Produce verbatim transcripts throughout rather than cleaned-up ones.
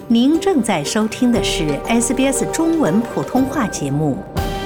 您正在收听的是 S B S 中文普通话节目。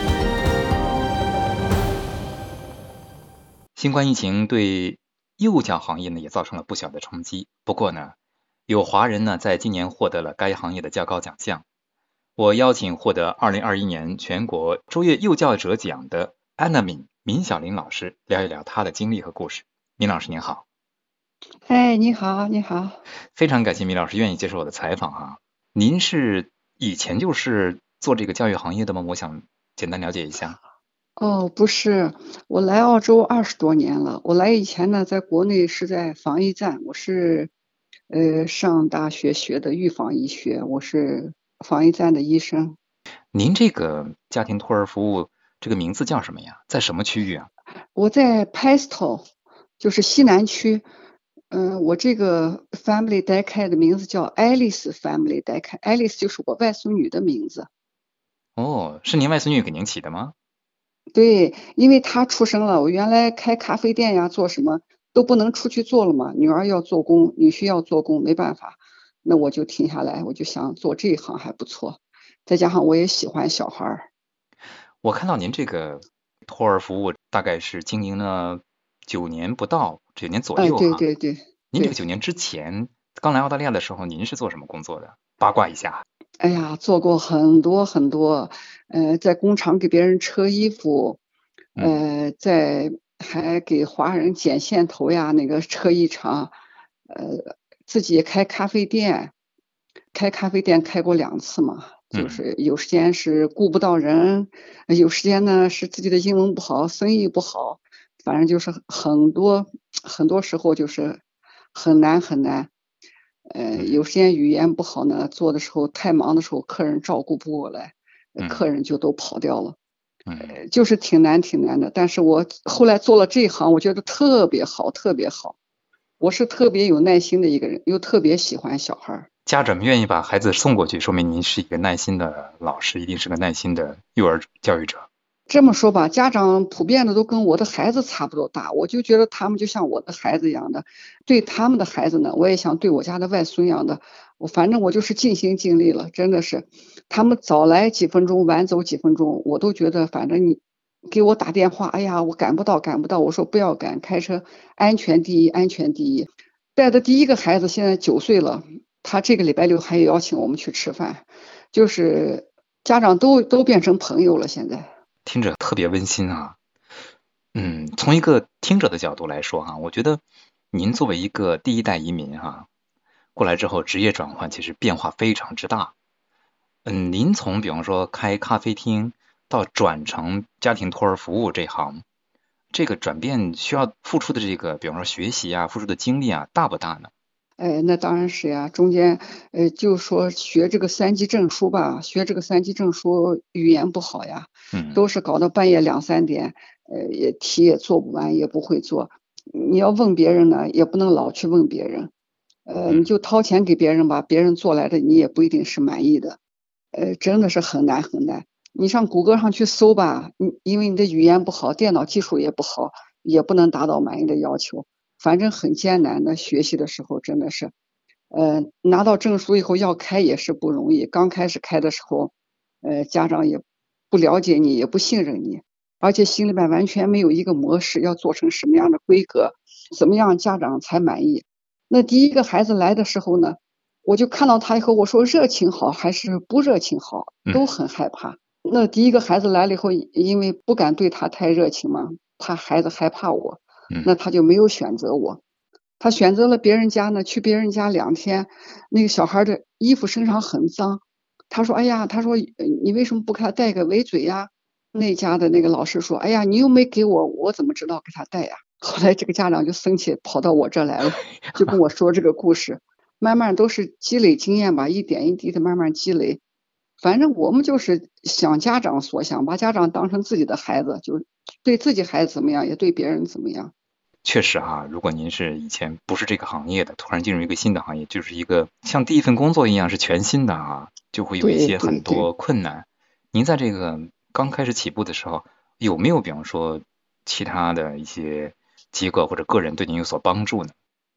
新冠疫情对幼教行业呢也造成了不小的冲击，不过呢，有华人呢在今年获得了该行业的较高奖项。我邀请获得二零二一年全国卓越幼教者奖的安娜敏闵晓玲老师聊一聊她的经历和故事。闵老师您好。 哎，你好，你好。 非常感谢闵老师愿意接受我的采访哈。您是以前就是做这个教育行业的吗？我想简单了解一下。 哦，不是，我来澳洲二十多年了。我来以前呢，在国内是在防疫站，我是呃上大学学的预防医学，我是防疫站的医生。 您这个家庭托儿服务这个名字叫什么呀？在什么区域啊？ 我在 Pastel， 就是西南区。嗯、呃，我这个 Family Daycare 的名字叫 Alice Family Daycare，Alice 就是我外孙女的名字。 哦，是您外孙女给您起的吗？ 对，因为她出生了，我原来开咖啡店呀，做什么都不能出去做了嘛，女儿要做工，女婿要做工，没办法，那我就停下来，我就想做这一行还不错，再加上我也喜欢小孩儿。 我看到您这个托儿服务大概是经营了九年不到，九年左哎， 右哈。 对对对对。 您这个九年之前刚来澳大利亚的时候，您是做什么工作的？八卦一下。 哎呀，做过很多很多，呃，在工厂给别人车衣服，呃，在还给华人剪线头呀，那个车衣厂，呃，自己也开咖啡店，开咖啡店开过两次嘛，就是有时间是顾不到人，有时间呢是自己的英文不好，生意不好，反正就是很多很多时候就是很难很难。呃，有时间语言不好呢，做的时候太忙的时候，客人照顾不过来，呃客人就都跑掉了。呃，就是挺难挺难的。但是我后来做了这一行，我觉得特别好，特别好。我是特别有耐心的一个人，又特别喜欢小孩。 家长们愿意把孩子送过去，说明您是一个耐心的老师，一定是个耐心的幼儿教育者。 这么说吧，家长普遍的都跟我的孩子差不多大，我就觉得他们就像我的孩子一样的，对他们的孩子呢，我也想对我家的外孙一样的，我反正我就是尽心尽力了，真的是，他们早来几分钟，晚走几分钟，我都觉得反正你给我打电话，哎呀，我赶不到，赶不到，我说不要赶，开车安全第一，安全第一。带的第一个孩子现在九岁了，他这个礼拜六还邀请我们去吃饭，就是家长都都变成朋友了，现在。 听着特别温馨啊。嗯，从一个听者的角度来说哈，我觉得您作为一个第一代移民哈，过来之后职业转换其实变化非常之大。嗯，您从比方说开咖啡厅到转成家庭托儿服务这行，这个转变需要付出的这个，比方说学习啊，付出的精力啊，大不大呢？ 哎，那当然是呀，中间，呃，就说学这个三级证书吧，学这个三级证书语言不好呀， 嗯， 都是搞到半夜两三点，呃，也题也做不完，也不会做。你要问别人呢，也不能老去问别人，呃，你就掏钱给别人吧，别人做来的你也不一定是满意的，呃，真的是很难很难。你上谷歌上去搜吧，你因为你的语言不好，电脑技术也不好，也不能达到满意的要求。反正很艰难的，学习的时候真的是，呃，拿到证书以后要开也是不容易。刚开始开的时候，呃，家长也不了解你，也不信任你，而且心里面完全没有一个模式，要做成什么样的规格，怎么样家长才满意。那第一个孩子来的时候呢，我就看到他以后，我说热情好还是不热情好，都很害怕。那第一个孩子来了以后，因为不敢对他太热情嘛，怕孩子害怕我。那他就没有选择我，他选择了别人家呢，去别人家两天，那个小孩的衣服身上很脏，他说哎呀，他说你为什么不给他带个围嘴呀？那家的那个老师说，哎呀，你又没给我，我怎么知道给他带呀？后来这个家长就生气，跑到我这来了，就跟我说这个故事，慢慢都是积累经验吧，一点一滴的慢慢积累。反正我们就是想家长所想，把家长当成自己的孩子，就对自己孩子怎么样，也对别人怎么样。 确实哈，如果您是以前不是这个行业的，突然进入一个新的行业，就是一个像第一份工作一样是全新的啊，就会有一些很多困难。您在这个刚开始起步的时候，有没有比方说其他的一些机构或者个人对您有所帮助呢？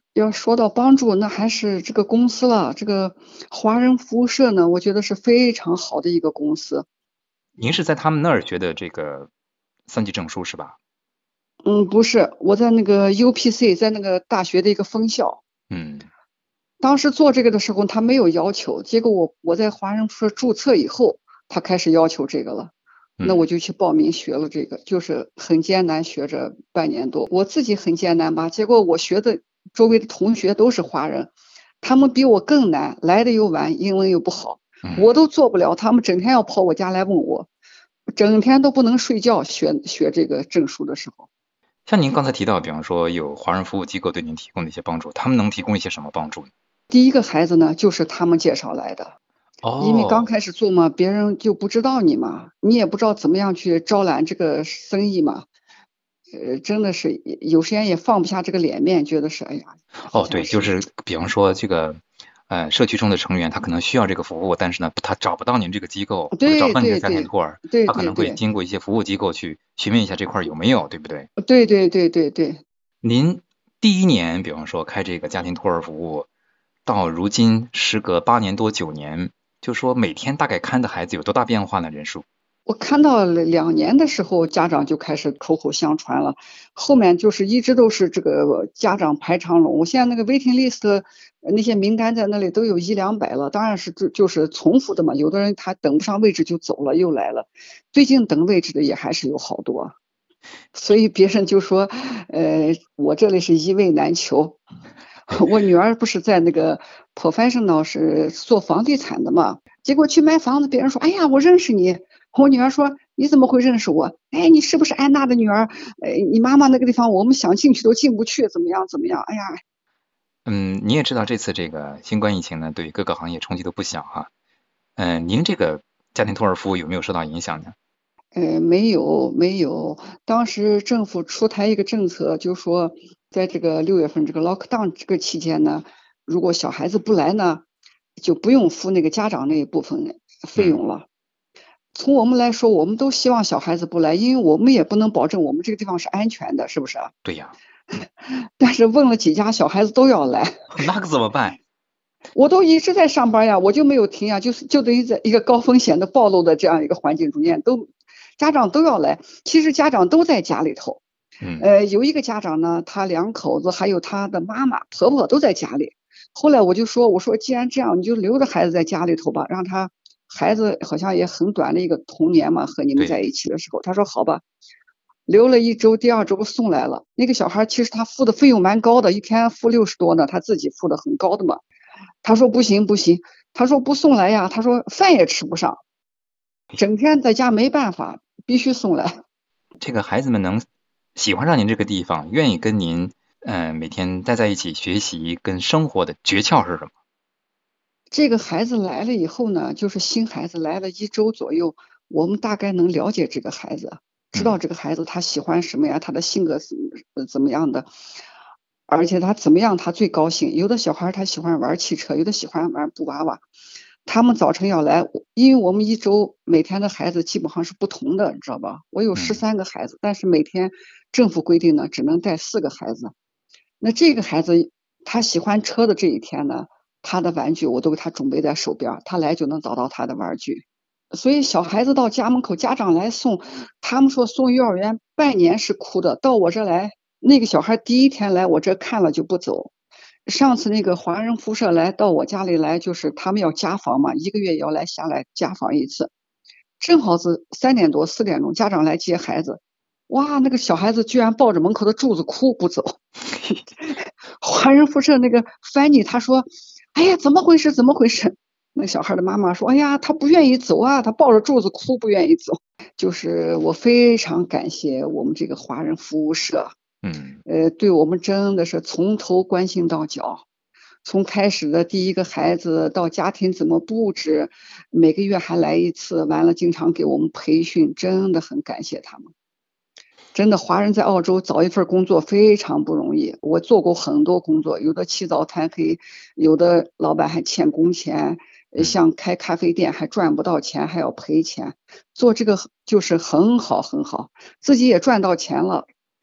要说到帮助，那还是这个公司了。这个华人服务社呢，我觉得是非常好的一个公司。 您是在他们那儿学的这个三级证书是吧？ 嗯，不是，我在那个 U P C， 在那个大学的一个分校。 嗯， 当时做这个的时候，他没有要求，结果我我在华人服务社注册以后，他开始要求这个了。那我就去报名学了这个，就是很艰难，学着半年多。我自己很艰难吧，结果我学的周围的同学都是华人，他们比我更难，来的又晚，英文又不好，我都做不了，他们整天要跑我家来问我，整天都不能睡觉，学学这个证书的时候。 像您刚才提到，比方说有华人服务机构对您提供的一些帮助，他们能提供一些什么帮助呢？ 第一个孩子呢，就是他们介绍来的。 哦， 因为刚开始做嘛，别人就不知道你嘛，你也不知道怎么样去招揽这个生意嘛，呃，真的是有时间也放不下这个脸面，觉得是哎呀。 哦，对，就是比方说这个，呃，社区中的成员他可能需要这个服务，但是呢，他找不到您这个机构， 对找不到您这个家对庭托儿， 对他可能会对对经过一些服务机构去询问一下这块儿有没有，对不对？ 对对对对对。 您第一年，比方说开这个家庭托儿服务，到如今时隔八年多九年，就说每天大概看的孩子有多大变化呢？人数？ 我看到了两年的时候，家长就开始口口相传了，后面就是一直都是这个家长排长龙。我现在那个 waiting list 那些名单在那里都有一两百了，当然是就就是重复的嘛，有的人他等不上位置就走了，又来了。最近等位置的也还是有好多，所以别人就说，呃，我这里是一位难求。我女儿不是在那个 professional 是做房地产的嘛，结果去买房子，别人说，哎呀，我认识你。我女儿说，你怎么会认识我？哎，你是不是安娜的女儿？哎，你妈妈那个地方我们想进去都进不去，怎么样怎么样？哎呀， 嗯，你也知道这次这个新冠疫情呢，对各个行业冲击都不小哈。嗯、呃，您这个家庭托儿服务有没有受到影响呢？ 呃，没有没有，当时政府出台一个政策，就说在这个六月份这个 lockdown 这个期间呢，如果小孩子不来呢，就不用付那个家长那一部分费用了。嗯，从我们来说，我们都希望小孩子不来，因为我们也不能保证我们这个地方是安全的，是不是啊？ 对呀。 但是问了几家，小孩子都要来， 那可怎么办？ 我都一直在上班呀，我就没有停呀，就是就等于在一个高风险的暴露的这样一个环境中间，都家长都要来。其实家长都在家里头， 嗯， 呃，有一个家长呢，他两口子还有他的妈妈、婆婆都在家里。后来我就说，我说既然这样，你就留着孩子在家里头吧，让他。孩子好像也很短的一个童年嘛，和你们在一起的时候，他说好吧，留了一周，第二周送来了。那个小孩其实他付的费用蛮高的，一天付六十多呢，他自己付的很高的嘛。他说不行不行，他说不送来呀，他说饭也吃不上，整天在家没办法，必须送来。 这个孩子们能喜欢上您这个地方，愿意跟您嗯、呃、每天待在一起学习跟生活的诀窍是什么？ 这个孩子来了以后呢，就是新孩子来了一周左右，我们大概能了解这个孩子，知道这个孩子他喜欢什么呀，他的性格是怎么样的，而且他怎么样他最高兴。有的小孩他喜欢玩汽车，有的喜欢玩布娃娃。他们早晨要来，因为我们一周每天的孩子基本上是不同的，你知道吧？我有十三个孩子，但是每天政府规定呢，只能带四个孩子。那这个孩子他喜欢车的这一天呢，他的玩具我都给他准备在手边，他来就能找到他的玩具。所以小孩子到家门口，家长来送，他们说送幼儿园半年是哭的，到我这来，那个小孩第一天来我这看了就不走。上次那个华人辐射来到我家里来，就是他们要家访嘛，一个月要来下来家访一次，正好是三点多四点钟，家长来接孩子，哇，那个小孩子居然抱着门口的柱子哭不走。华人辐射那个翻译他说，哎呀，怎么回事怎么回事？那小孩的妈妈说，哎呀，他不愿意走啊，他抱着柱子哭不愿意走。就是我非常感谢我们这个华人服务社， 嗯， 呃，对我们真的是从头关心到脚，从开始的第一个孩子到家庭怎么布置，每个月还来一次，完了经常给我们培训，真的很感谢他们。真的，华人在澳洲找一份工作非常不容易。我做过很多工作，有的起早贪黑，有的老板还欠工钱，像开咖啡店还赚不到钱，还要赔钱。做这个就是很好很好，自己也赚到钱了，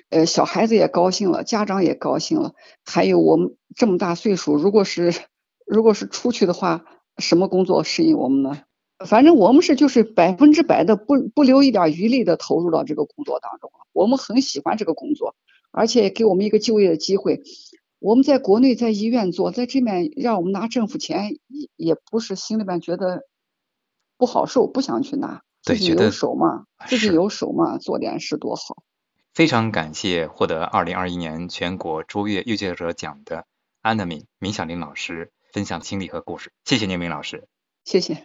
呃，小孩子也高兴了，家长也高兴了，还有我们这么大岁数，如果是如果是出去的话，什么工作适应我们呢？反正我们是就是百分之百的不不留一点余力的投入到这个工作当中了。我们很喜欢这个工作，而且给我们一个就业的机会。我们在国内在医院做，在这边让我们拿政府钱，也也不是心里边觉得不好受，不想去拿。自己有手嘛，自己有手嘛，做点事多好。 非常感谢获得二零二一年全国卓越优教者奖的安德敏闵晓玲老师分享经历和故事，谢谢您，闵老师。 谢谢。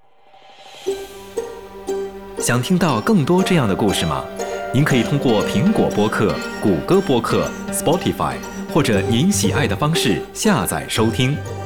想听到更多这样的故事吗？您可以通过苹果播客、谷歌播客、Spotify 或者您喜爱的方式下载收听。